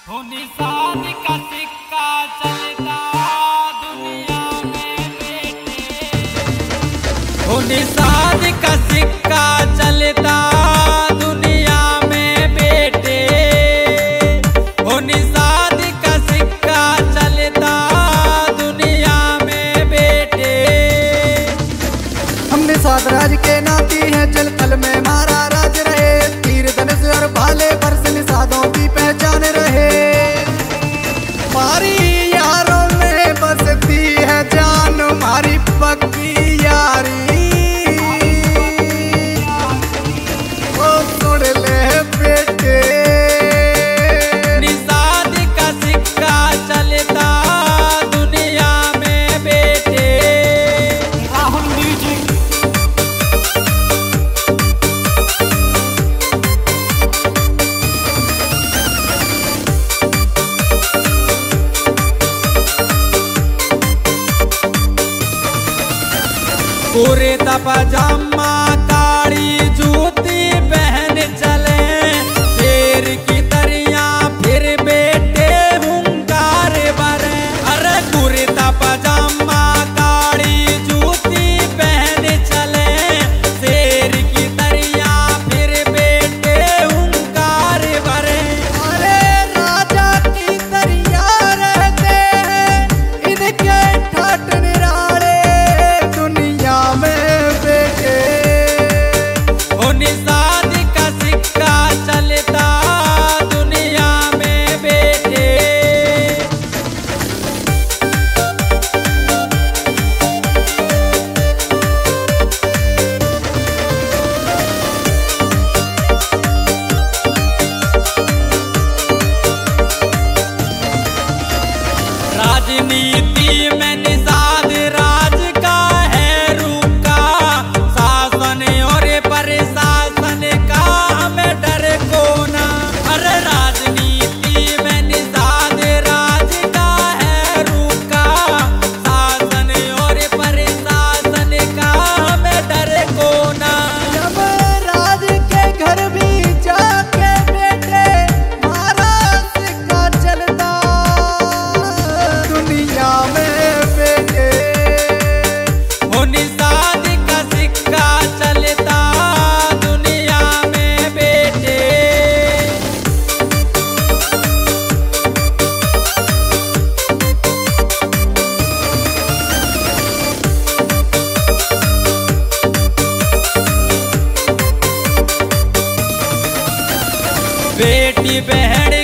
हो निशान का सिक्का चलता दुनिया में बेटे। हो निशान का सिक्का चलता दुनिया में बेटे। हो निशान का सिक्का चलता दुनिया में बेटे। हम निषाद राज के नाती हैं, जल थल में मारा राज रहे। तीर धनुष और भाले पर से निषादों की पहचान रहे। हमारी यारों में बसती है जान, हमारी पक्की यारी। ओ सुन ले बेटे, निषाद का सिक्का चलता दुनिया में बेटे। राहुल म्यूजिक। कुर्ता पजामा काली जूती पहन चले, शेर की तरिया फिर बेटे हुंकार भरे। अरे कुर्ता पजामा काली जूती पहन चले, शेर की तरिया फिर बेटे हुंकार भरे। अरे राजा की तरिया रहते हैं, इनके ठाट निराले दुनिया में बेटे। हो निषाद का सिक्का चलता दुनिया में बेटे। राजनीति में निषाद राज का है रुका, शासन और प्रशासन का हमें डर को ना। अरे राजनीति में निषाद राज का है रुका, शासन और प्रशासन का हमें डर को ना। जब राज के घर भी जाके बेटे मारा सिक्का चलता दुनिया में बेटे। हो निषाद का सिक्का चलता दुनिया में बेटे। बेटी बहन